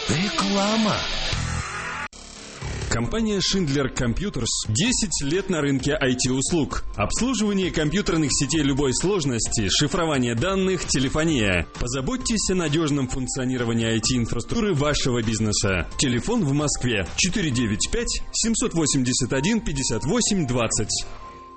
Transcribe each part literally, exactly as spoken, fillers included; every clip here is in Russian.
Реклама. Компания Schindler Computers десять лет на рынке ай ти-услуг. Обслуживание компьютерных сетей любой сложности, шифрование данных, телефония. Позаботьтесь о надежном функционировании ай ти-инфраструктуры вашего бизнеса. Телефон в Москве четыре девять пять семь восемь один пятьдесят восемь двадцать.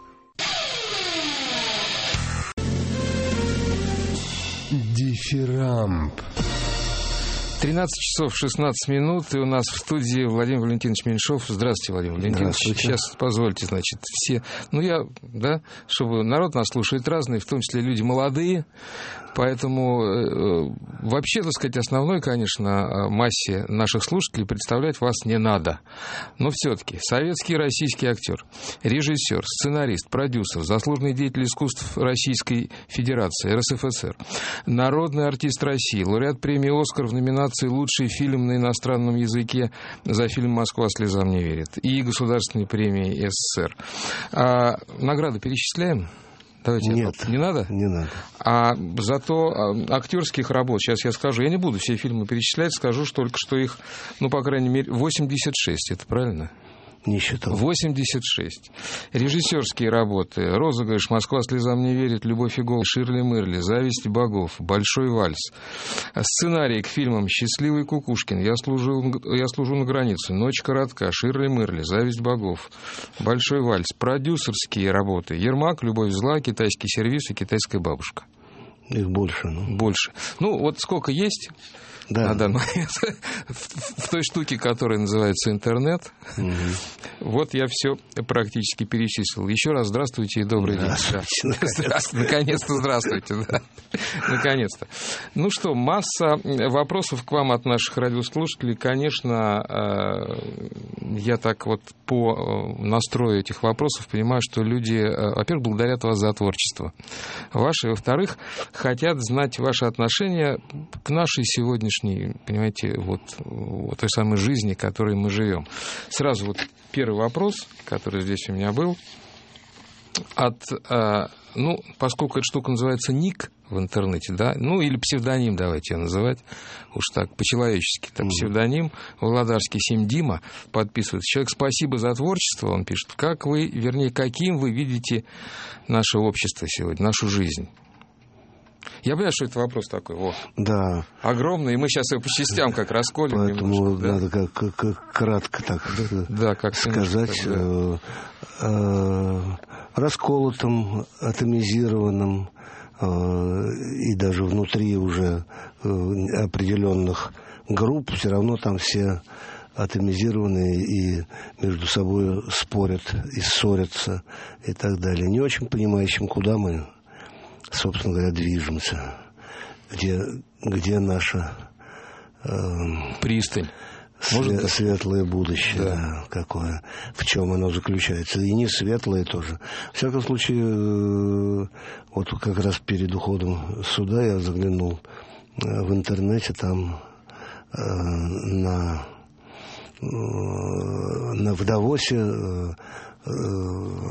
Дифирамб. тринадцать часов шестнадцать минут, и у нас в студии Владимир Валентинович Меньшов. Здравствуйте, Владимир Валентинович. Сейчас позвольте, значит, все... Ну, я, да, чтобы народ нас слушает разный, в том числе люди молодые, поэтому э, вообще, так сказать, основной, конечно, массе наших слушателей представлять вас не надо. Но все-таки советский и российский актер, режиссер, сценарист, продюсер, заслуженный деятель искусств Российской Федерации, эр эс эф эс эр, народный артист России, лауреат премии «Оскар» в номинации «Лучший фильм на иностранном языке» за фильм «Москва слезам не верит» и государственной премии эс эс эс эр. А награды перечисляем? Давайте. Нет, это... не надо? Не надо. А зато актерских работ, сейчас я скажу, я не буду все фильмы перечислять, скажу только, что их, ну, по крайней мере, восемьдесят шесть, это правильно? Не считал. восемьдесят шесть. Режиссерские работы: «Розыгрыш», «Москва слезам не верит», «Любовь и голод», «Ширли Мырли», «Зависть богов», «Большой вальс». Сценарий к фильмам: «Счастливый Кукушкин», «Я служу, я служу на границе», «Ночь коротка», «Ширли Мырли», «Зависть богов», «Большой вальс». Продюсерские работы: «Ермак», «Любовь зла», «Китайский сервиз» и «Китайская бабушка». Их больше, ну. Больше. Ну, вот сколько есть... Да. На данный момент в, в той штуке, которая называется интернет. Угу. Вот я все практически перечислил. Еще раз здравствуйте и добрый день. Здравствуйте. Наконец-то здравствуйте. Да. Наконец-то. Ну что, масса вопросов к вам от наших радиослушателей. Конечно, я так вот по настрою этих вопросов понимаю, что люди, во-первых, благодарят вас за творчество ваше, во-вторых, хотят знать ваше отношение к нашей сегодняшней, понимаете, вот, вот той самой жизни, в которой мы живем. Сразу вот первый вопрос, который здесь у меня был, от, а, ну, поскольку эта штука называется ник в интернете, да, ну, или псевдоним, давайте ее называть, уж так, по-человечески, так, псевдоним, Володарский Сим Дима подписывается. Человек, спасибо за творчество, он пишет, как вы, вернее, каким вы видите наше общество сегодня, нашу жизнь? Я понимаю, что это вопрос такой, вот, да. огромный, и мы сейчас его по частям как расколем. Поэтому немножко, да? надо как, как, как кратко так да, как сказать, да. э, э, расколотым, атомизированным, э, и даже внутри уже э, определенных групп все равно там все атомизированные и между собой спорят и ссорятся и так далее. Не очень понимающим, куда мы, собственно говоря, движемся, где, где наша э, пристань, све- светлое будущее, да. Да, какое, в чем оно заключается, и не светлое тоже. В всяком случае, э, вот как раз перед уходом сюда я заглянул э, в интернете, там э, на, э, на в Давосе э, э,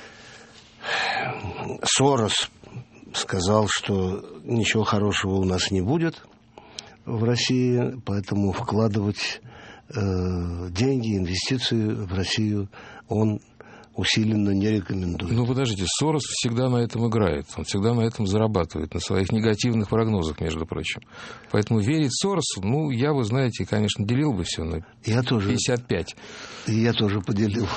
Сорос сказал, что ничего хорошего у нас не будет в России, поэтому вкладывать э, деньги, инвестиции в Россию он усиленно не рекомендует. Ну, подождите, Сорос всегда на этом играет, он всегда на этом зарабатывает, на своих негативных прогнозах, между прочим. Поэтому верить Соросу, ну, я, вы знаете, конечно, делил бы все на я тоже, пятьдесят пять. Я тоже поделил.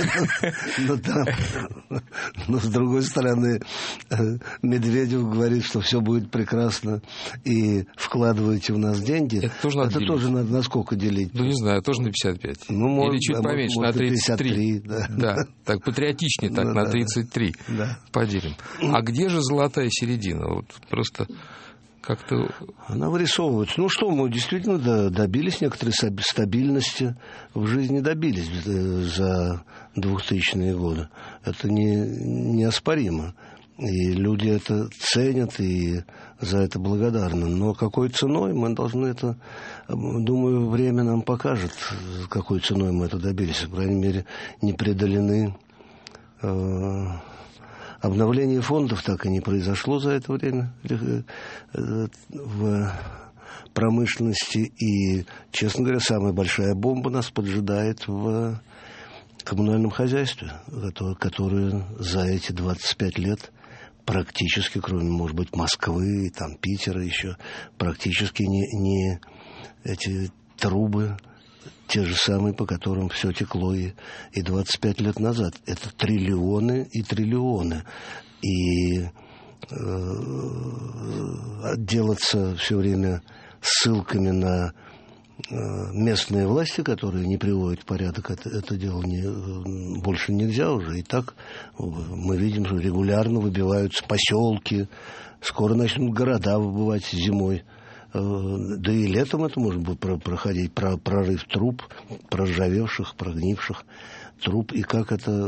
Но, с другой стороны, Медведев говорит, что все будет прекрасно, и вкладываете в нас деньги. Это тоже надо на сколько делить? Ну, не знаю, тоже на пятьдесят пять. Или чуть поменьше, на тридцать три. Да. Так, патриотичнее, так, ну, на тридцать три да. Поделим. А где же золотая середина? Вот просто как-то... Она вырисовывается. Ну что, мы действительно добились некоторой стабильности в жизни, добились за двухтысячные годы. Это не, неоспоримо. И люди это ценят и за это благодарны. Но какой ценой мы должны это... Думаю, время нам покажет, какой ценой мы это добились. По крайней мере, не преодолены... Э, обновление фондов так и не произошло за это время в промышленности. И, честно говоря, самая большая бомба нас поджидает в коммунальном хозяйстве, которое за эти двадцать пять лет практически, кроме, может быть, Москвы, там, Питера еще, практически не, не эти трубы, те же самые, по которым все текло и, и двадцать пять лет назад. Это триллионы и триллионы. И э, отделаться все время ссылками на э, местные власти, которые не приводят в порядок это, это дело, не, больше нельзя уже. И так мы видим, что регулярно выбиваются поселки, скоро начнут города выбывать зимой. Да и летом это может будет проходить, прорыв труб, проржавевших, прогнивших труб. И как это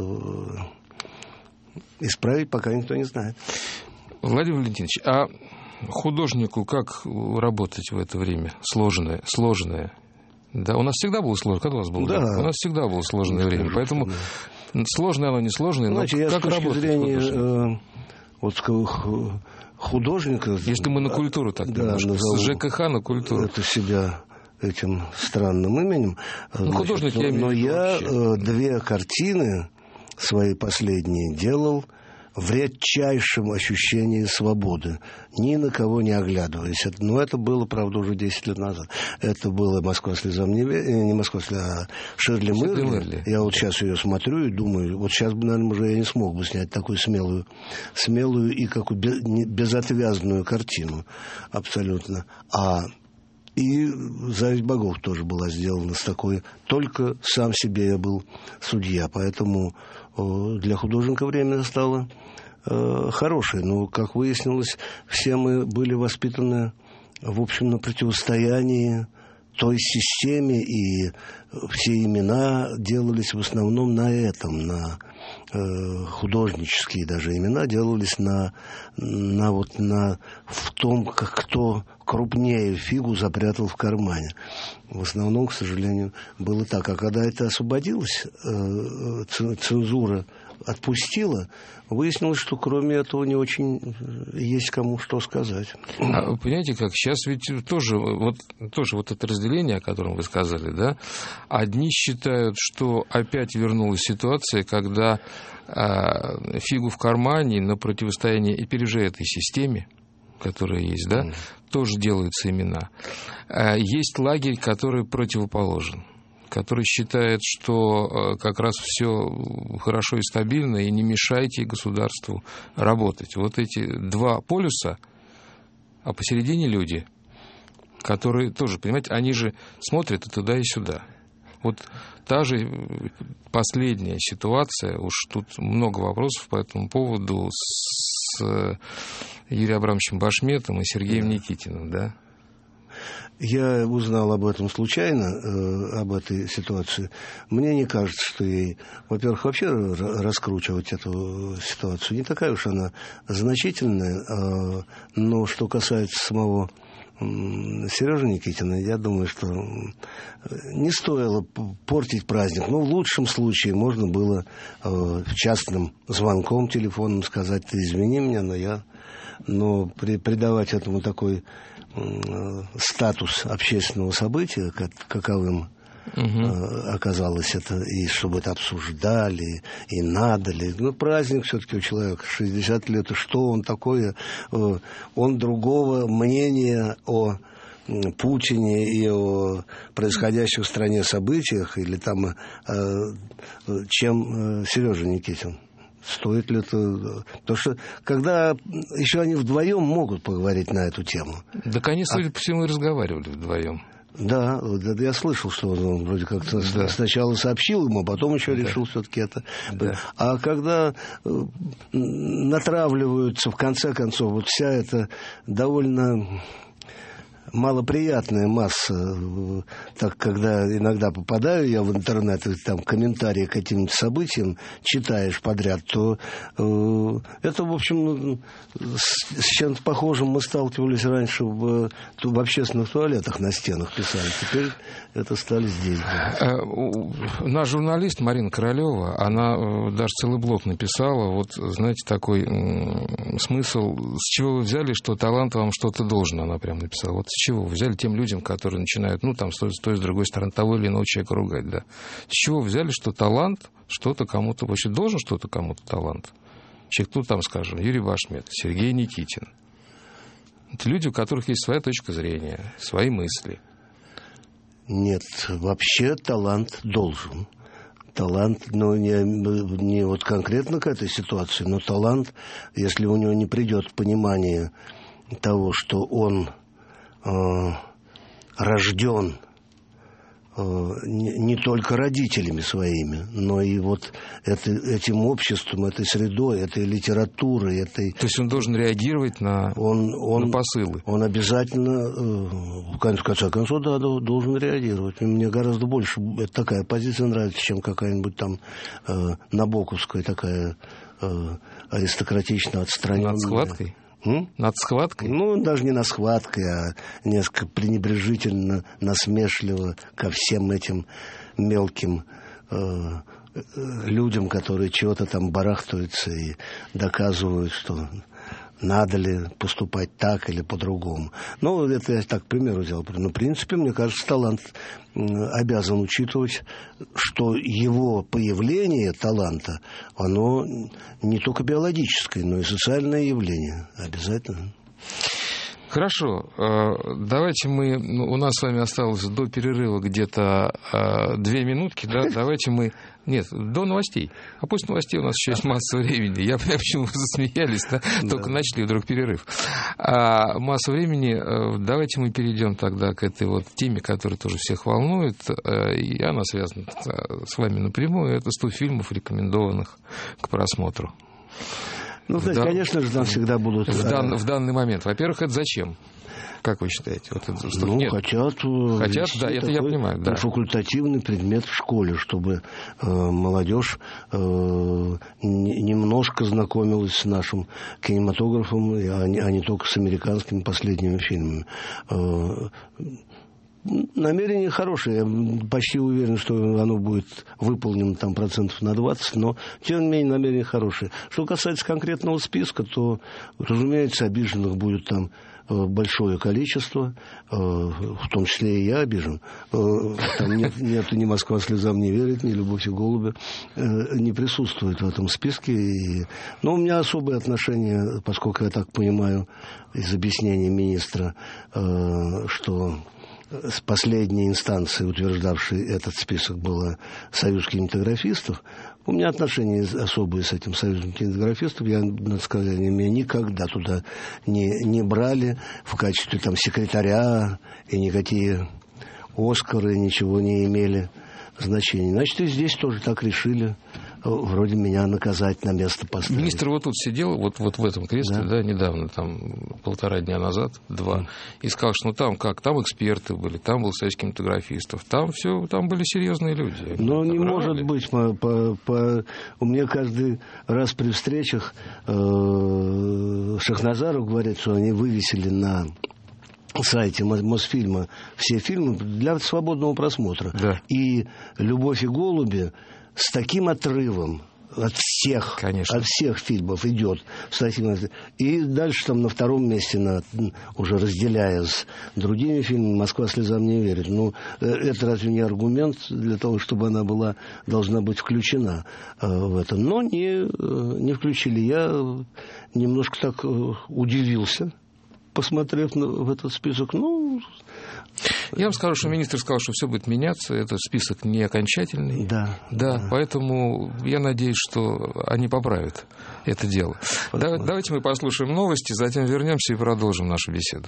исправить, пока никто не знает. Владимир Валентинович, а художнику как работать в это время? Сложное, сложное. Да, у нас всегда было сложно. Когда у вас было? Да. У нас всегда было сложное да, время. Поэтому да. Сложное оно, не сложное, но знаете, как работать зрения, э, вот художника... Если мы на культуру так да, немножко, назову, с ЖКХ на культуру. Это себя этим странным именем. Ну, значит, художник, но, я имею но я вообще. две картины свои последние делал в редчайшем ощущении свободы, ни на кого не оглядываясь. Это, но это было, правда, уже десять лет назад. Это было «Москва слезам не верит», не «Москва слезам», а «Ширли Мерли». Я вот сейчас ее смотрю и думаю, вот сейчас бы, наверное, уже я не смог бы снять такую смелую, смелую и какую безотвязную картину абсолютно. А и «Зависть богов» тоже была сделана с такой... Только сам себе я был судья, поэтому для художника время стало э, хорошее. Но, как выяснилось, все мы были воспитаны, в общем, на противостоянии той системе, и все имена делались в основном на этом, на э, художнические даже имена делались на, на вот на в том, как кто крупнее фигу запрятал в кармане. В основном, к сожалению, было так. А когда это освободилось, э, цензура отпустила, выяснилось, что кроме этого не очень есть кому что сказать. А вы понимаете, как сейчас ведь тоже вот, тоже вот это разделение, о котором вы сказали, да, одни считают, что опять вернулась ситуация, когда а, фигу в кармане на противостояние и пережи этой системе, которая есть, да, mm. тоже делаются имена. А есть лагерь, который противоположен, который считает, что как раз все хорошо и стабильно, и не мешайте государству работать. Вот эти два полюса, а посередине люди, которые тоже, понимаете, они же смотрят и туда, и сюда. Вот та же последняя ситуация, уж тут много вопросов по этому поводу с Юрием Абрамовичем Башметом и Сергеем Никитиным, да? Я узнал об этом случайно, э, об этой ситуации. Мне не кажется, что ей, во-первых, вообще раскручивать эту ситуацию не такая уж она значительная, э, но что касается самого э, Сережи Никитина, я думаю, что не стоило портить праздник. Ну, в лучшем случае можно было э, частным звонком телефонным сказать: ты извини меня, но я... Но при, придавать этому такой статус общественного события, как, каковым угу. э, оказалось это, и чтобы это обсуждали, и надо ли. Ну, праздник все-таки у человека, шестьдесят лет, и что он такое? Э, он другого мнения о Путине и о происходящих в стране событиях, или там, э, чем э, Сережа Никитин. Стоит ли это... Потому что когда еще они вдвоем могут поговорить на эту тему. Так они, судя а... по всему, и разговаривали вдвоем. Да, я слышал, что он вроде как-то да. сначала сообщил ему, а потом еще да. решил все-таки это. Да. А когда натравливаются, в конце концов, вот вся эта довольно... малоприятная масса, так, когда иногда попадаю я в интернет, и там комментарии к каким-нибудь событиям читаешь подряд, то э, это, в общем, с, с чем-то похожим мы сталкивались раньше в, в общественных туалетах на стенах писали. Теперь это стали здесь. Да. Наш журналист Марина Королева, она даже целый блог написала, вот, знаете, такой смысл, с чего вы взяли, что талант вам что-то должен, она прям написала. Вот с чего? Взяли тем людям, которые начинают, ну, там, с той, с той, с другой стороны, того или иного человека ругать, да. С чего взяли, что талант что-то кому-то... Вообще должен что-то кому-то талант? Человек, ну, там, скажем, Юрий Башмет, Сергей Никитин. Это люди, у которых есть своя точка зрения, свои мысли. Нет, вообще талант должен. Талант, ну, не, не вот конкретно к этой ситуации, но талант, если у него не придет понимание того, что он э, рожден э, не, не только родителями своими, но и вот это, этим обществом, этой средой, этой литературой, этой... То есть он должен реагировать на, он, он, на посылы? Он обязательно, э, в конце концов, да, должен реагировать. Мне гораздо больше такая позиция нравится, чем какая-нибудь там э, набоковская такая э, аристократично отстраненная. Над схваткой? М? Над схваткой? Ну, даже не на схваткой, а несколько пренебрежительно, насмешливо ко всем этим мелким э, людям, которые чего-то там барахтаются и доказывают, что надо ли поступать так или по-другому. Ну, это я так, к примеру, взял. Но, в принципе, мне кажется, талант обязан учитывать, что его появление таланта, оно не только биологическое, но и социальное явление. Обязательно. Хорошо. Давайте мы... Ну, у нас с вами осталось до перерыва где-то две минутки, да? Давайте мы... Нет, до новостей. А после новостей у нас еще есть масса времени. Я понимаю, почему вы засмеялись, да? Только да. Начали вдруг перерыв. А масса времени. Давайте мы перейдем тогда к этой вот теме, которая тоже всех волнует. И она связана с вами напрямую. Это сто фильмов, рекомендованных к просмотру. Ну, знаете, да, конечно же, там всегда будут... В, дан, в данный момент. Во-первых, это зачем? Как вы считаете? Вот это, что... Ну, Нет. хотят... Хотят, да, это я понимаю. Да. Факультативный предмет в школе, чтобы э, молодежь э, немножко знакомилась с нашим кинематографом, а не, а не только с американскими последними фильмами. Э, намерение хорошее. Я почти уверен, что оно будет выполнено там процентов на двадцать, но, тем не менее, намерение хорошее. Что касается конкретного списка, то, разумеется, обиженных будет там большое количество, в том числе и я обижен. Там нет, нет ни «Москва слезам не верит», ни «Любовь и голуби» не присутствует в этом списке. И... Но у меня особое отношение, поскольку я так понимаю из объяснений министра, что с последней инстанции, утверждавшей этот список, была Союз кинематографистов. У меня отношения особые с этим Союзом кинематографистов. Я, надо сказать, меня никогда туда не, не брали в качестве там секретаря, и никакие «Оскары» ничего не имели значения. Значит, и здесь тоже так решили. Вроде меня наказать, на место поставить. Министр вот тут сидел, вот, вот в этом кресле, да. да, недавно, там, полтора дня назад, два, mm. и сказал, что ну там как, там эксперты были, там был союз кинематографистов, там все, там были серьезные люди. Но не может быть, по, по, по, у меня каждый раз при встречах э, Шахназаров говорит, что они вывесили на сайте Мосфильма все фильмы для свободного просмотра. Да. И «Любовь и голуби» с таким отрывом от всех, Конечно. от всех фильмов идет. И дальше там на втором месте, на, уже разделяя с другими фильмами, «Москва слезам не верит». Ну, это разве не аргумент для того, чтобы она была, должна быть включена э, в это? Но не, э, не включили. Я немножко так э, удивился, посмотрев на, в этот список. Ну... Я вам скажу, что министр сказал, что все будет меняться, этот список не окончательный. Да. Да, да. Поэтому я надеюсь, что они поправят это дело. Да, давайте мы послушаем новости, затем вернемся и продолжим нашу беседу.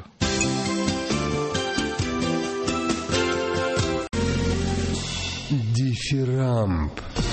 Дифирамб.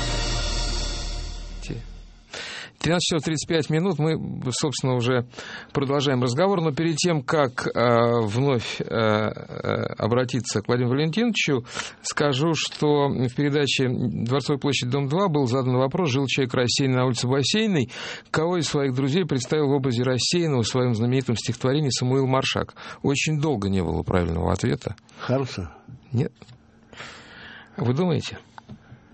тринадцать часов тридцать пять минут. Мы, собственно, уже продолжаем разговор. Но перед тем, как э, вновь э, обратиться к Владимиру Валентиновичу, скажу, что в передаче «Дворцовая площадь, дом два» был задан вопрос: жил человек рассеянный на улице Бассейной. Кого из своих друзей представил в образе рассеянного в своем знаменитом стихотворении Самуил Маршак? Очень долго не было правильного ответа. Хармса? Нет. Вы думаете?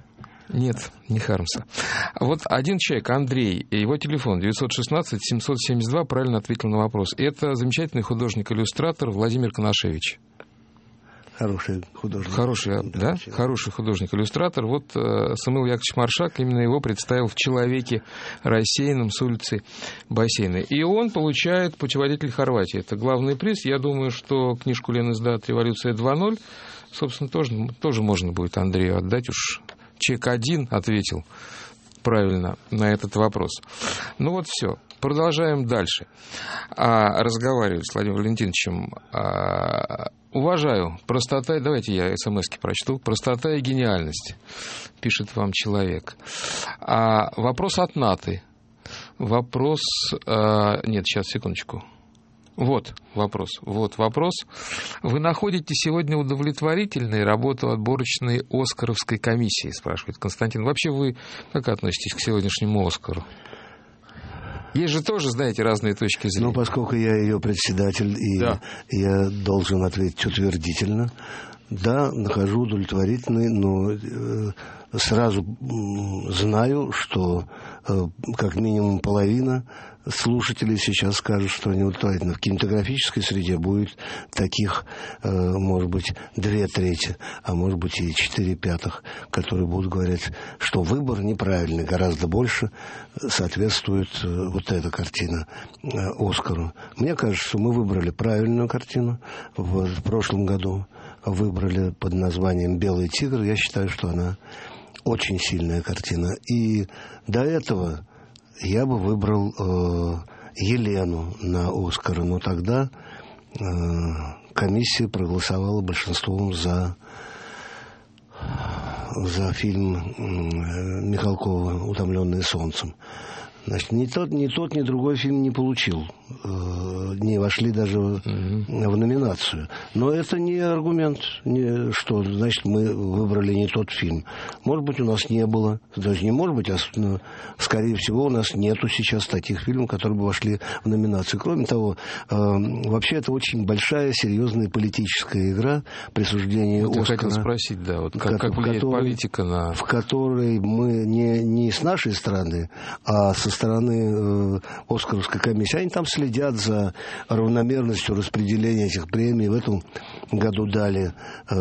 Нет, не Хармса. Вот один человек, Андрей, его телефон девятьсот шестнадцать семьсот семьдесят два, правильно ответил на вопрос. Это замечательный художник-иллюстратор Владимир Конашевич. Хороший художник. Хороший, да? да? Хороший художник-иллюстратор. Вот э, Самуил Яковлевич Маршак именно его представил в «Человеке рассеянном» с улицы Бассейной. И он получает «Путеводитель Хорватии». Это главный приз. Я думаю, что книжку Ленэсдат «Революция два ноль», собственно, тоже, тоже можно будет Андрею отдать. Уж человек один ответил правильно на этот вопрос. Ну вот все. Продолжаем дальше. А, разговаривать с Владимиром Валентиновичем. А, уважаю. Простота... Давайте я смс-ки прочту. Простота и гениальность, пишет вам человек. А, вопрос от Наты. Вопрос... А, нет, сейчас, секундочку. Вот вопрос. Вот вопрос. Вы находите сегодня удовлетворительной работу отборочной Оскаровской комиссии, спрашивает Константин. Вообще вы как относитесь к сегодняшнему Оскару? Есть же тоже, знаете, разные точки зрения. Ну, поскольку я ее председатель, и да. я должен ответить утвердительно. Да, нахожу удовлетворительной, но э, сразу э, знаю, что э, как минимум половина слушателей сейчас скажут, что они удовлетворительны. В кинематографической среде будет таких, э, может быть, две трети, а может быть и четыре пятых, которые будут говорить, что выбор неправильный, гораздо больше соответствует э, вот эта картина э, Оскару. Мне кажется, что мы выбрали правильную картину в, в прошлом году. Выбрали под названием «Белый тигр». Я считаю, что она очень сильная картина. И до этого я бы выбрал э, Елену на «Оскар», но тогда э, комиссия проголосовала большинством за, за фильм э, Михалкова «Утомленные солнцем». Значит, ни тот, ни тот, ни другой фильм не получил, э, не вошли даже mm-hmm. в номинацию. Но это не аргумент, не, что, значит, мы выбрали не тот фильм. Может быть, у нас не было, даже не может быть, а ну, скорее всего, у нас нету сейчас таких фильмов, которые бы вошли в номинацию. Кроме того, э, вообще это очень большая, серьезная политическая игра присуждения вот Оскара. Я хотел спросить, да, вот как, как влияет которой, политика на... В которой мы не, не с нашей стороны, а со стороны э, Оскаровской комиссии. Они там следят за равномерностью распределения этих премий. В этом году дали э,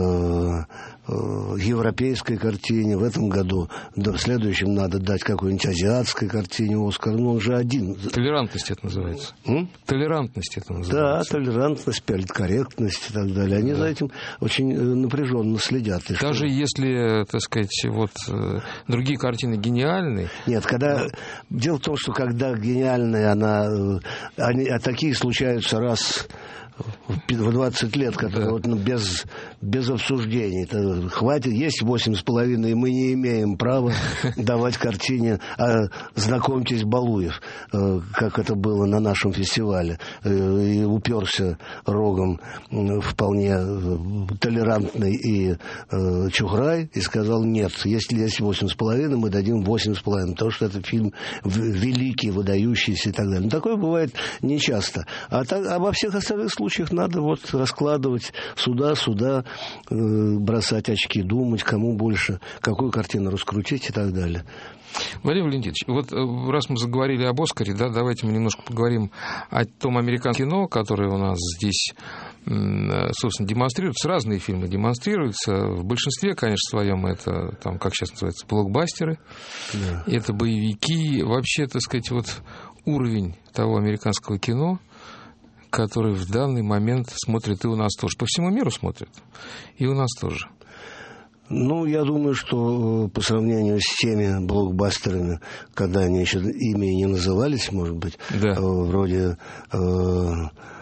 э, европейской картине, в этом году, да, в следующем надо дать какой-нибудь азиатской картине Оскар. Ну, он же один. Толерантность это называется. М? Толерантность это называется. Да, толерантность, политкорректность и так далее. Они да. за этим очень напряженно следят. И даже что... если, так сказать, вот другие картины гениальны. Нет, когда... Дело в том, что когда гениальная она... Они, а такие случаются раз в двадцать лет, которые да. вот, ну, без, без обсуждений. Это хватит, есть восемь с половиной, и мы не имеем права давать картине а, «Знакомьтесь, Балуев», как это было на нашем фестивале. И уперся рогом вполне толерантный и э, Чухрай и сказал: нет, если есть восемь с половиной, мы дадим восемь с половиной, потому что это фильм великий, выдающийся и так далее. Но такое бывает нечасто. А, так, а во всех остальных случаях надо вот раскладывать сюда, сюда, э, бросать очки, думать, кому больше, какую картину раскрутить и так далее. Владимир Валентинович, вот раз мы заговорили об Оскаре, да, давайте мы немножко поговорим о том американском кино, которое у нас здесь, собственно, демонстрируется. Разные фильмы демонстрируются. В большинстве, конечно, своем это, там, как сейчас называется, блокбастеры, да. Это боевики. Вообще, так сказать, вот уровень того американского кино, который в данный момент смотрят и у нас тоже. По всему миру смотрят. И у нас тоже. Ну, я думаю, что по сравнению с теми блокбастерами, когда они еще ими не назывались, может быть, да. вроде э,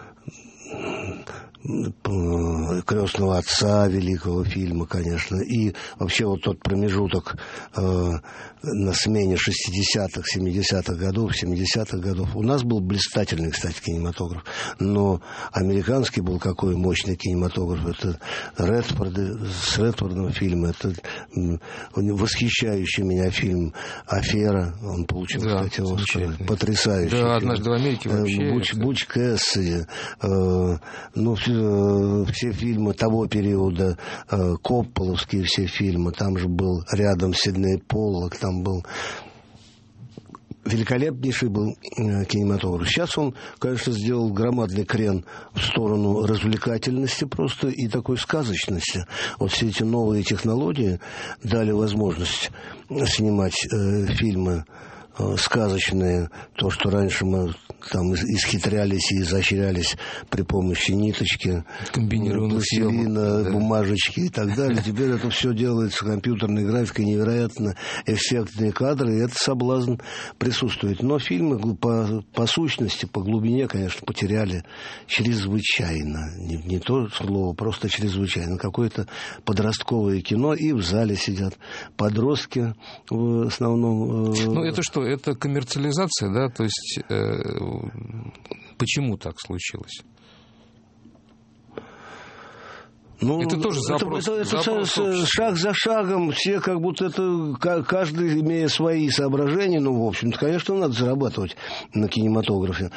«Крестного отца», великого фильма, конечно, и вообще вот тот промежуток э, на смене шестидесятых, семидесятых годов, семидесятых годов. У нас был блистательный, кстати, кинематограф, но американский был какой мощный кинематограф. Это Редфорд, с Редфордом фильм, это восхищающий меня фильм «Афера», он получил, да, кстати, Оскар, потрясающий. Да, фильм. «Однажды в Америке» вообще. Буч, это... Буч Кэссиди, э, ну, э, все фильмы того периода, э, копполовские все фильмы, там же был рядом Сидней Поллак, там был великолепнейший был э, кинематограф. Сейчас он, конечно, сделал громадный крен в сторону развлекательности просто и такой сказочности. Вот все эти новые технологии дали возможность снимать э, фильмы э, сказочные, то, что раньше мы там исхитрялись и изощрялись при помощи ниточки, комбинированных пластилина, да. бумажечки и так далее. Теперь это все делается компьютерной графикой, невероятно эффектные кадры, и этот соблазн присутствует. Но фильмы по, по сущности, по глубине, конечно, потеряли чрезвычайно. Не, не то слово, просто чрезвычайно. Какое-то подростковое кино, и в зале сидят подростки в основном. Ну, это что? Это коммерциализация, да? То есть... Э... Почему так случилось? Ну, это тоже запрос. Это, это, запрос это шаг за шагом, все как будто это, каждый имея свои соображения, ну, в общем-то, конечно, надо зарабатывать на кинематографе.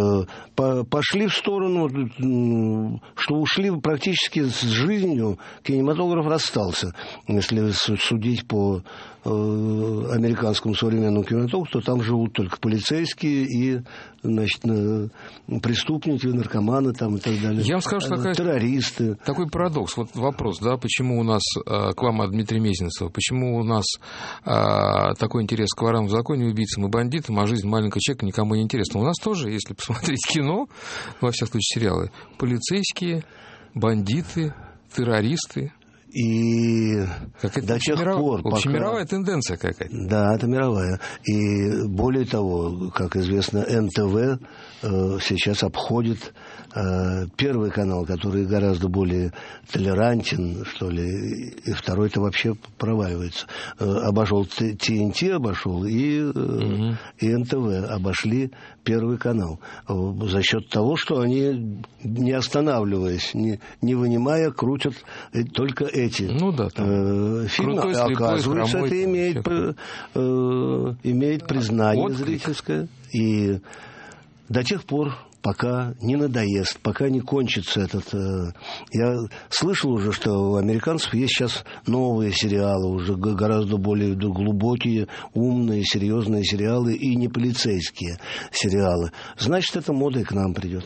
Пошли в сторону, что ушли практически с жизнью, кинематограф расстался. Если судить по американскому современному кинематографу, то там живут только полицейские и, значит, преступники, наркоманы там и так далее. Я вам скажу, что такая, террористы. Такой парадокс. Вот вопрос, да, почему у нас, к вам от Дмитрия Мезенцева, почему у нас а, такой интерес к ворам в законе, убийцам и бандитам, а жизнь маленького человека никому не интересна. У нас тоже, если посмотреть кино, во всяком случае сериалы, полицейские, бандиты, террористы. И как до тех пор, общемировая пока... тенденция какая-то. Да, это мировая. И более того, как известно, эн тэ вэ э, сейчас обходит э, Первый канал, который гораздо более толерантен, что ли, и второй-то вообще проваливается. Э, обошел тэ эн тэ, обошел, и, э, угу. и эн тэ вэ обошли Первый канал. Э, за счет того, что они, не останавливаясь, не, не вынимая, крутят э, только эти ну, да, э, фильмы. Крутой, Оказывается, слепой, это имеет, э, э, имеет признание отклик. Зрительское. И до тех пор, пока не надоест, пока не кончится этот... Э, я слышал уже, что у американцев есть сейчас новые сериалы, уже гораздо более глубокие, умные, серьезные сериалы, и не полицейские сериалы. Значит, эта мода и к нам придет.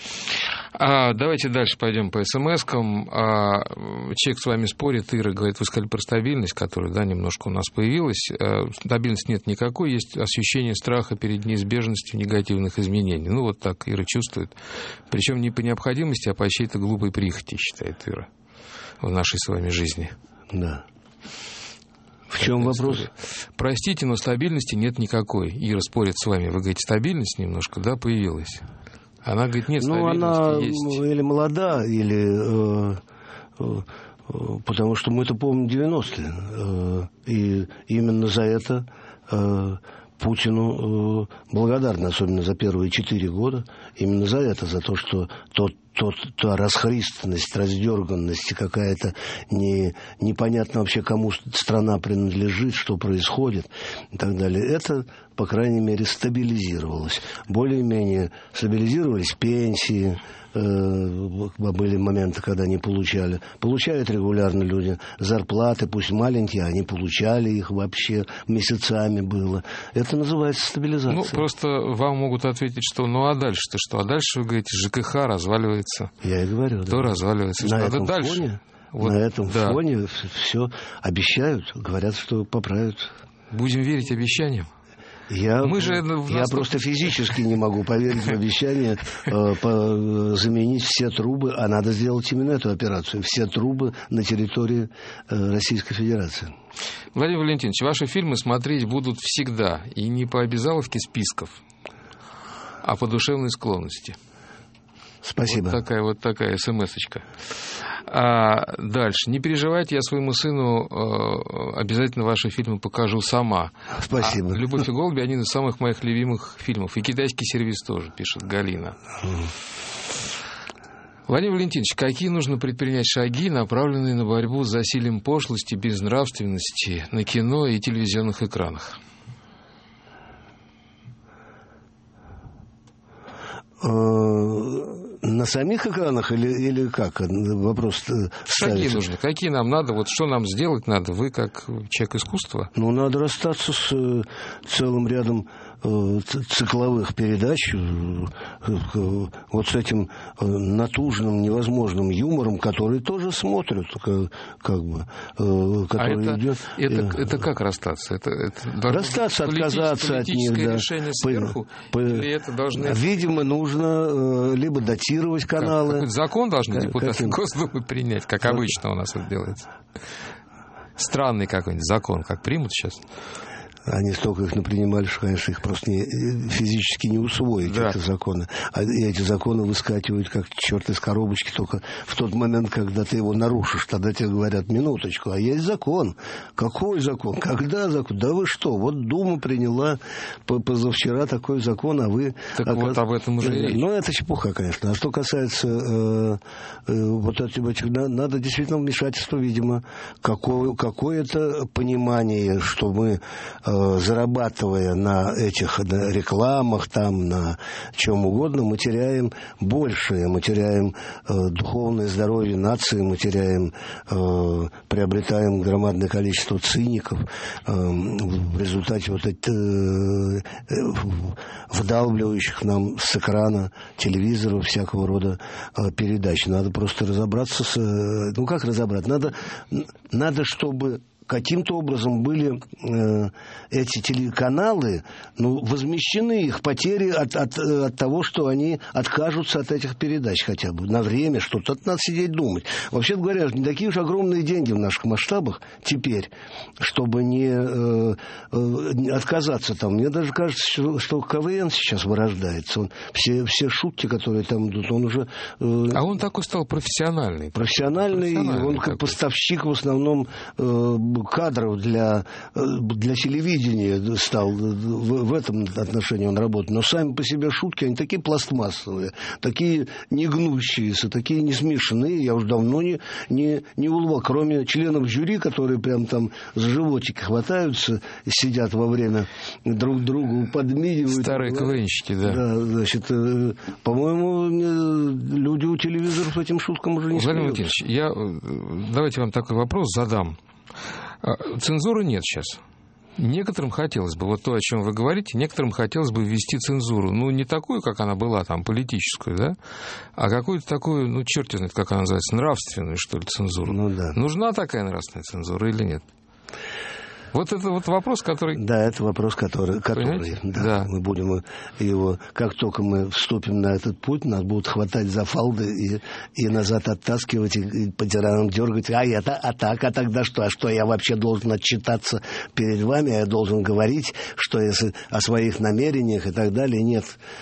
А, давайте дальше пойдем по смс-кам. А, человек с вами спорит, Ира говорит, вы сказали про стабильность, которая, да, немножко у нас появилась. А, стабильности нет никакой, есть ощущение страха перед неизбежностью негативных изменений. Ну, вот так Ира чувствует. Причем не по необходимости, а по чьей-то глупой прихоти, считает Ира, в нашей с вами жизни. Да. В чем вопрос? История. Простите, но стабильности нет никакой. Ира спорит с вами. Вы говорите, стабильность немножко, да, появилась? Она говорит, нет, ну, она есть. Или молода, или... Э, э, потому что мы-то помним девяностые. Э, и именно за это э, Путину э, благодарны, особенно за первые четыре года. Именно за это, за то, что тот, тот, та расхристанность, раздерганность, какая-то не, непонятно вообще, кому страна принадлежит, что происходит и так далее. Это, по крайней мере, стабилизировалось. Более-менее стабилизировались пенсии, были моменты, когда не получали. Получают регулярно люди зарплаты, пусть маленькие, они получали их вообще, месяцами было. Это называется стабилизация. Ну, просто вам могут ответить, что ну а дальше-то что? А дальше, вы говорите, ЖКХ разваливается. Я и говорю. То да. разваливается. На что этом надо дальше. фоне, вот, на этом да. фоне все обещают, говорят, что поправят. Будем верить обещаниям. Я, Мы же, я просто физически не могу поверить в обещание э, по, заменить все трубы, а надо сделать именно эту операцию, все трубы на территории э, Российской Федерации. Владимир Валентинович, ваши фильмы смотреть будут всегда, и не по обязаловке списков, а по душевной склонности. Спасибо. Вот такая вот такая смс-очка. А дальше. Не переживайте, я своему сыну э, обязательно ваши фильмы покажу сама. Спасибо. А «Любовь и голуби» — один из самых моих любимых фильмов. И «Китайский сервиз» тоже, пишет Галина. Владимир Валентинович, какие нужно предпринять шаги, направленные на борьбу с засилием пошлости, безнравственности на кино и телевизионных экранах? На самих экранах или, или как? Вопрос Шаги нужны. Какие нам надо? Вот что нам сделать надо? Вы как человек искусства? Ну, надо расстаться с целым рядом цикловых передач, вот с этим натужным, невозможным юмором, который тоже смотрят, как, как бы. Который а это, идет... это, это как расстаться? Это, это расстаться, отказаться от них. Да. Решение сверху? По, или это должны... Видимо, нужно либо датировать каналы. Какой-то закон должны как, депутаты каким... Госдумы принять, как обычно у нас это делается. Странный какой-нибудь закон, как примут сейчас. Они столько их напринимали, что, конечно, их просто не, физически не усвоить, да. эти законы. А эти законы выскакивают как черт из коробочки только в тот момент, когда ты его нарушишь. Тогда тебе говорят: минуточку, а есть закон. Какой закон? Когда закон? Да вы что? Вот Дума приняла позавчера такой закон, а вы... Так оказ... вот об этом уже речь. Ну, это чепуха, конечно. А что касается э, э, вот этих... Надо действительно вмешательство, видимо, какое, какое-то понимание, что мы... зарабатывая на этих на рекламах, там, на чем угодно, мы теряем большее. Мы теряем э, духовное здоровье нации, мы теряем, э, приобретаем громадное количество циников. Э, в результате вот этих э, вдалбливающих нам с экрана телевизоров всякого рода э, передач. Надо просто разобраться с... Э, ну, как разобраться? Надо, надо чтобы... каким-то образом были э, эти телеканалы, ну, возмещены их потери от, от, от того, что они откажутся от этих передач хотя бы на время, что-то надо сидеть думать. Вообще говоря, не такие уж огромные деньги в наших масштабах теперь, чтобы не э, э, отказаться там. Мне даже кажется, что, что КВН сейчас вырождается. Он, все, все шутки, которые там идут, он уже... Э, а он такой стал профессиональный. Профессиональный, профессиональный он как такой. Поставщик в основном... Э, кадров для, для телевидения стал, в, в этом отношении он работает. Но сами по себе шутки, они такие пластмассовые, такие не гнущиеся, такие не смешанные. Я уже давно не, не, не улыбал. Кроме членов жюри, которые прям там за животики хватаются, сидят во время друг другу, подмигивают. Старые КВНщики, да. Да, значит, по-моему, люди у телевизоров этим шуткам уже не Владимир Владимирович, я давайте вам такой вопрос задам. Цензуры нет сейчас. Некоторым хотелось бы, вот то, о чем вы говорите, некоторым хотелось бы ввести цензуру. Ну, не такую, как она была, там, политическую, да, а какую-то такую, ну, черт знает, как она называется, нравственную, что ли, цензуру. Ну, да. Нужна такая нравственная цензура или нет? Вот это вот вопрос, который... Да, это вопрос, который... который да, да. Мы будем его... Как только мы вступим на этот путь, нас будут хватать за фалды и, и назад оттаскивать, и, и по тиранам дергать. А это, а так, а тогда что? А что, я вообще должен отчитаться перед вами? А я должен говорить, что если о своих намерениях и так далее? Нет.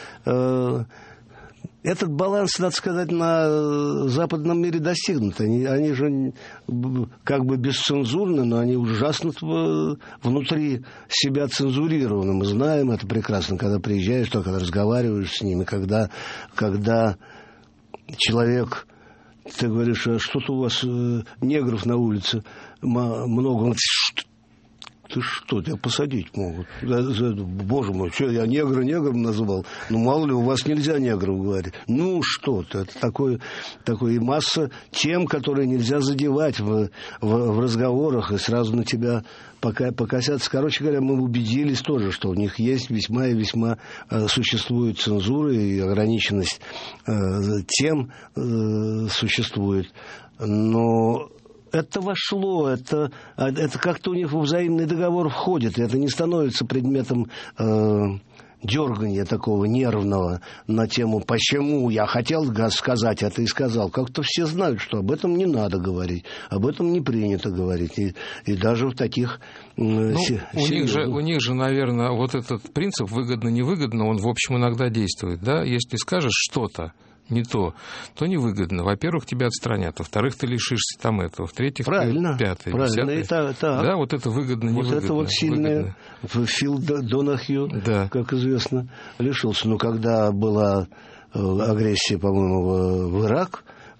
Этот баланс, надо сказать, на западном мире достигнут. Они, они же как бы бесцензурны, но они ужасно внутри себя цензурированы. Мы знаем это прекрасно, когда приезжаешь, когда разговариваешь с ними, когда, когда человек... Ты говоришь, а что-то у вас негров на улице много. Он говорит: ты что, тебя посадить могут? Боже мой, что, я негра негром называл? Ну, мало ли, у вас нельзя негров говорить. Ну, что-то. Это такое, такое и масса тем, которые нельзя задевать в, в, в разговорах, и сразу на тебя пока, покосятся. Короче говоря, мы убедились тоже, что у них есть весьма и весьма э, существует цензура, и ограниченность э, тем э, существует. Но... Это вошло, это, это как-то у них во взаимный договор входит, и это не становится предметом э, дергания такого нервного на тему «почему я хотел сказать это и сказал». Как-то все знают, что об этом не надо говорить, об этом не принято говорить, и, и даже в таких... Э, ну, се- у, них же, у них же, наверное, вот этот принцип выгодно-невыгодно, он, в общем, иногда действует, да? Если скажешь что-то не то, то невыгодно. Во-первых, тебя отстранят. Во-вторых, ты лишишься там этого. В-третьих, правильно, пятое, правильно. десятое. Это, так. Да, вот это выгодно-невыгодно. Вот это вот сильное. Фил Донахью, да. Как известно, лишился. Но когда была агрессия, по-моему, в Ирак,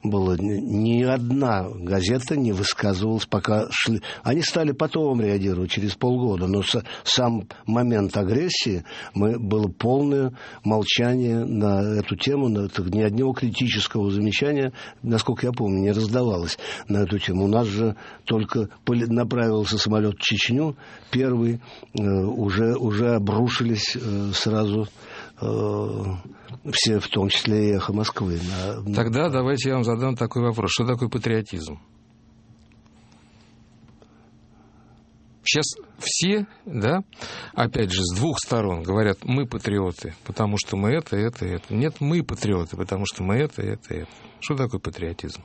было, ни одна газета не высказывалась, пока шли. Они стали потом реагировать, через полгода, но с, сам момент агрессии мы, было полное молчание на эту тему, на, ни одного критического замечания, насколько я помню, не раздавалось на эту тему. У нас же только направился самолет в Чечню, первый, э, уже, уже обрушились э, сразу э, все, в том числе и «Эхо Москвы». На... Тогда давайте я вам задам такой вопрос. Что такое патриотизм? Сейчас все, да, опять же, с двух сторон говорят, мы патриоты, потому что мы это, это, это. Нет, мы патриоты, потому что мы это, это, это. Что такое патриотизм?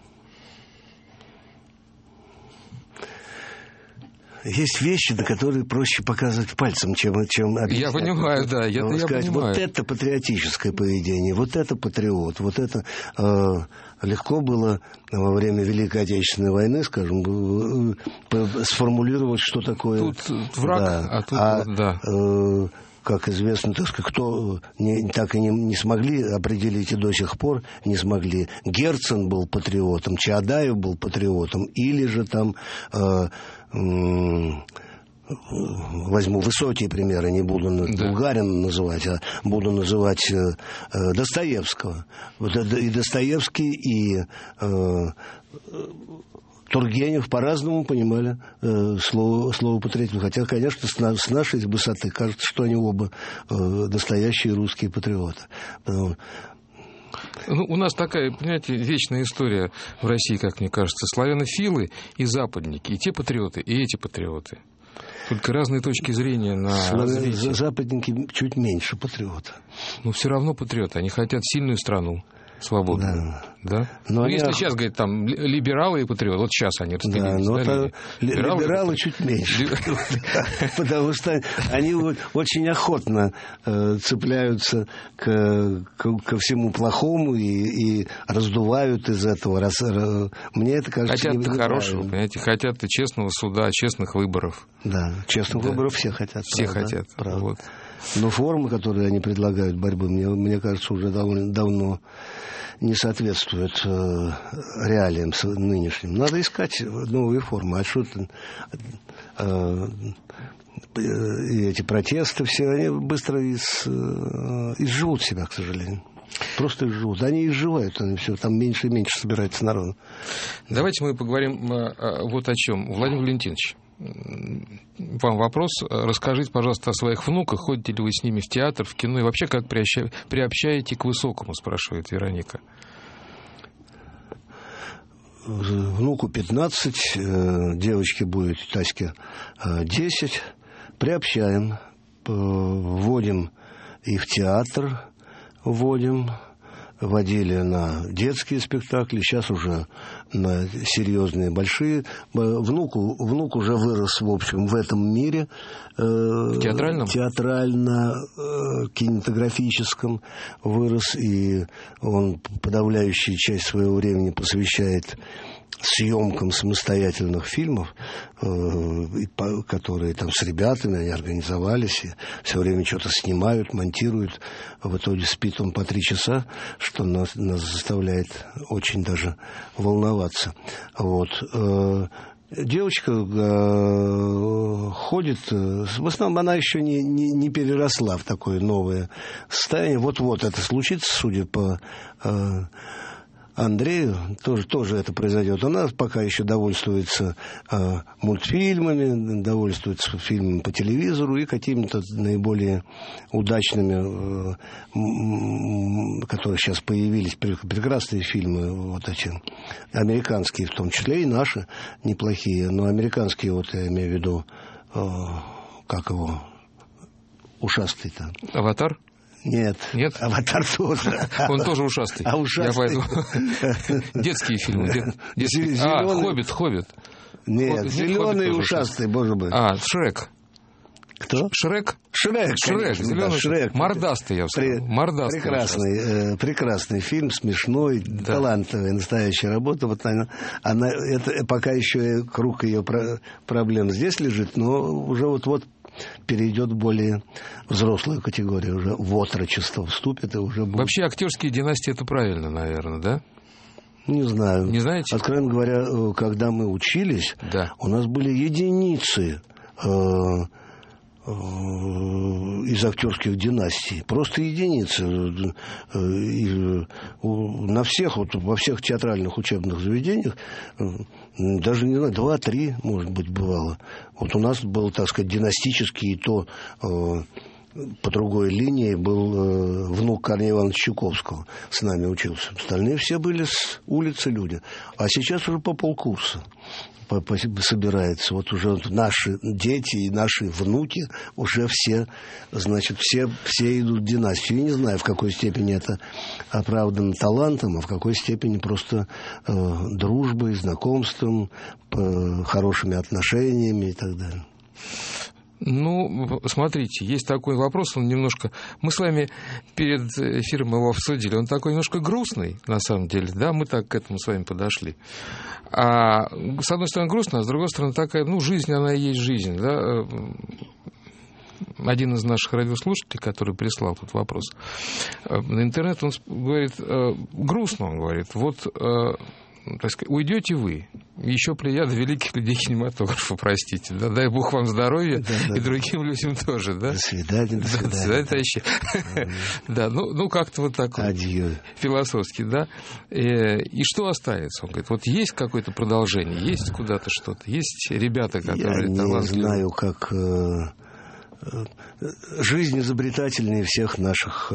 Есть вещи, на которые проще показывать пальцем, чем, чем объяснять. Я понимаю, да, я, я сказать, понимаю. Вот это патриотическое поведение, вот это патриот, вот это... Э, легко было во время Великой Отечественной войны, скажем, э, э, сформулировать, что такое... Тут враг, да, а тут... А, да. э, как известно, так сказать, кто не, так и не, не смогли определить и до сих пор не смогли. Герцен был патриотом, Чаадаев был патриотом, или же там... Э, возьму высокие примеры, не буду да. Булгарина называть, а буду называть э, э, Достоевского. Вот это и Достоевский, и э, Тургенев по-разному понимали э, слово, слово патриотизм. Хотя, конечно, с, на, с нашей высоты кажется, что они оба э, настоящие русские патриоты. Потому... Ну, у нас такая, понимаете, вечная история в России, как мне кажется. Славянофилы и западники, и те патриоты, и эти патриоты. Только разные точки зрения на развитие. Западники чуть меньше патриоты. Но все равно патриоты. Они хотят сильную страну, свободную. Да. Да? Но ну, они... если сейчас, говорят, там, либералы и патриоты, вот сейчас они расстреливаются. Да, но да, это... либералы, либералы чуть меньше. Потому что они очень охотно цепляются ко всему плохому и раздувают из этого. Мне это кажется неправильно. Хотят хорошего, понимаете, хотят честного суда, честных выборов. Да, честных выборов все хотят. Все хотят. Но формы, которые они предлагают борьбы, мне кажется, уже довольно давно не соответствует э, реалиям нынешним. Надо искать новые формы. А что э, э, эти протесты все, они быстро из, э, изживут себя, к сожалению. Просто изживут. Они изживают, они все, там меньше и меньше собирается народу. Давайте мы поговорим э, вот о чем. Владимир Валентинович, вам вопрос. Расскажите, пожалуйста, о своих внуках. Ходите ли вы с ними в театр, в кино? И вообще, как приобщаете к высокому, спрашивает Вероника. Внуку пятнадцать, девочке будет, Таське, десять. Приобщаем, вводим и в театр, вводим. Водили на детские спектакли, сейчас уже на серьезные, большие. Внуку, внук уже вырос, в общем, в этом мире. Э, театральном? Театрально-кинематографическом вырос, и он подавляющую часть своего времени посвящает съемкам самостоятельных фильмов, которые там с ребятами, они организовались, и все время что-то снимают, монтируют. В итоге спит он по три часа, что нас, нас заставляет очень даже волноваться. Вот. Девочка э, ходит, в основном она еще не, не, не переросла в такое новое состояние. Вот-вот это случится, судя по... Э, Андрею тоже, тоже это произойдет. Она пока еще довольствуется э, мультфильмами, довольствуется фильмами по телевизору и какими-то наиболее удачными, э, которые сейчас появились, прекрасные фильмы, вот эти, американские в том числе, и наши неплохие, но американские, вот я имею в виду, э, как его, ушастый-то. «Аватар»? Нет, Нет? «Аватар» тоже. Он тоже ушастый. А ушастый. Я пойду. Детские фильмы. Детские... А, «Хоббит», «Хоббит». Нет, Хоббит. зеленый и ушастый, боже мой. А, «Шрек». Кто? Шрек? Шрек, Шрек, зеленый, да, Шрек. Мордастый, я бы сказал. При... Мордастый. Прекрасный, э, прекрасный фильм, смешной, да. Талантливая, настоящая работа. Вот она, она, это пока еще круг ее про... проблем здесь лежит, но уже вот-вот перейдет в более взрослую категорию, уже в отрочество вступит и уже будет... Вообще актерские династии — это правильно, наверное, да? Не знаю. Не знаете? Откровенно говоря, когда мы учились, да. у нас были единицы э, э, из актерских династий. Просто единицы. И на всех, вот, во всех театральных учебных заведениях, даже, не знаю, два-три, может быть, бывало. Вот у нас был, так сказать, династический, и то... Э, по другой линии был э, внук Корнея Ивановича Чуковского, с нами учился. Остальные все были с улицы люди. А сейчас уже по полкурса по, по, собирается. Вот уже наши дети и наши внуки уже все, значит, все, все идут в династию. Я не знаю, в какой степени это оправдано талантом, а в какой степени просто э, дружбой, знакомством, э, хорошими отношениями и так далее. Ну, смотрите, есть такой вопрос, он немножко... Мы с вами перед эфиром его обсудили, он такой немножко грустный, на самом деле, да, мы так к этому с вами подошли. А с одной стороны грустно, а с другой стороны такая, ну, жизнь, она и есть жизнь, да. Один из наших радиослушателей, который прислал этот вопрос на интернет, он говорит, грустно, он говорит, вот... Так сказать, уйдете вы, еще плеяда великих людей кинематографа, простите, да? Дай Бог вам здоровья, да, да, и другим людям тоже, да? До свидания, до свидания. До свидания, товарищи. Да, ну, ну как-то вот так вот философски, да? И что останется? Он говорит, вот есть какое-то продолжение, есть куда-то что-то, есть ребята, которые... Я не знаю, как... Жизнь изобретательнее всех наших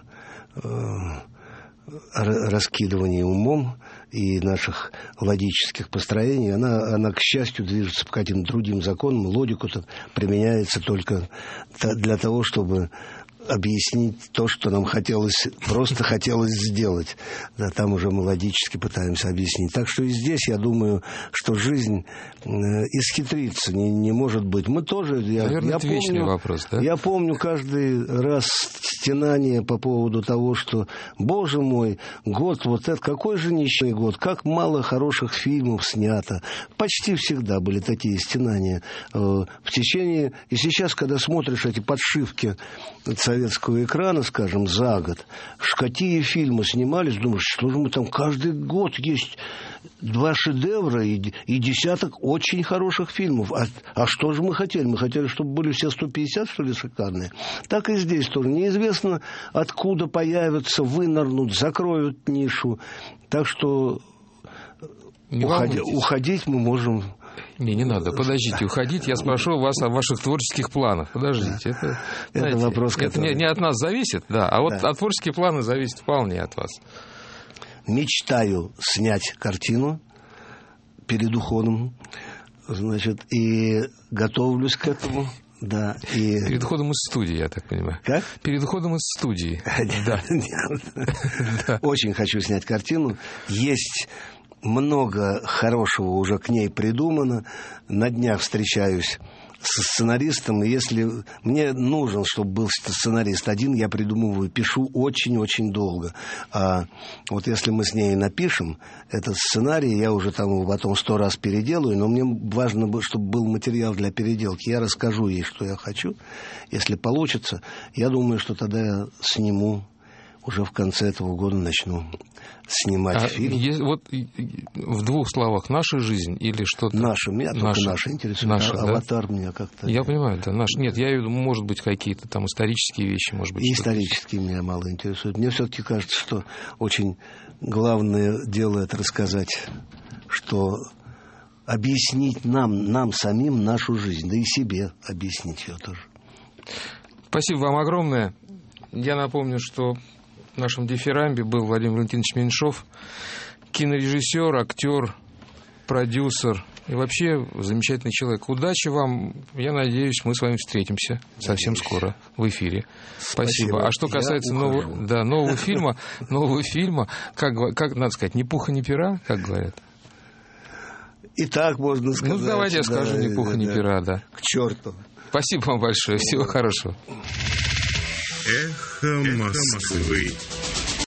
раскидываний умом и наших логических построений, она, она, к счастью, движется по каким-то другим законам. Логику-то применяется только для того, чтобы объяснить то, что нам хотелось, просто хотелось сделать. Да, там уже мы логически пытаемся объяснить. Так что и здесь, я думаю, что жизнь э, исхитриться не, не может быть. Мы тоже... Я, Наверное, я это помню, вечный вопрос, да? Я помню каждый раз стенание по поводу того, что, боже мой, год вот этот, какой же нищий год, как мало хороших фильмов снято. Почти всегда были такие стенания э, в течение... И сейчас, когда смотришь эти подшивки советского экрана, скажем, за год, какие фильмы снимались, думаешь, что же мы там каждый год есть два шедевра и, и десяток очень хороших фильмов. А, а что же мы хотели? Мы хотели, чтобы были все сто пятьдесят, что ли, шикарные? Так и здесь тоже. Неизвестно, откуда появятся, вынырнут, закроют нишу. Так что уходи, уходить мы можем... Не, не надо, подождите, уходить. Я спрошу вас о ваших творческих планах. Подождите, это, это знаете, вопрос, который... Это не, не от нас зависит, да, а вот да. От творческие планы зависят вполне от вас. Мечтаю снять картину перед уходом, значит, и готовлюсь к этому. Да, и... Перед уходом из студии, я так понимаю. Как? Перед уходом из студии. Очень хочу снять картину. Есть... Много хорошего уже к ней придумано. На днях встречаюсь со сценаристом. И если мне нужен, чтобы был сценарист один, я придумываю, пишу очень-очень долго. А вот если мы с ней напишем этот сценарий, я уже там его потом сто раз переделаю, но мне важно, чтобы был материал для переделки. Я расскажу ей, что я хочу. Если получится, я думаю, что тогда я сниму. Уже в конце этого года начну снимать а фильм. Есть, вот в двух словах, наша жизнь или что-то? Наша, меня наша. Только наша интересует. Наша, а, да? Аватар меня как-то... Я понимаю, да, наш. Нет, я имею в виду, может быть, какие-то там исторические вещи, может быть. И исторические меня мало интересуют. Мне все-таки кажется, что очень главное дело это рассказать, что объяснить нам, нам самим нашу жизнь, да и себе объяснить ее тоже. Спасибо вам огромное. Я напомню, что в нашем дифирамбе был Владимир Валентинович Меньшов, кинорежиссер, актер, продюсер и вообще замечательный человек. Удачи вам. Я надеюсь, мы с вами встретимся совсем скоро в эфире. Спасибо. Спасибо. А что касается нового, да, нового фильма, нового фильма, как, как надо сказать, ни пуха, ни пера, как говорят. И так можно сказать. Ну, давайте я скажу, ни пуха, ни пера, да. К черту. Спасибо вам большое. Всего хорошего. Эхо Москвы.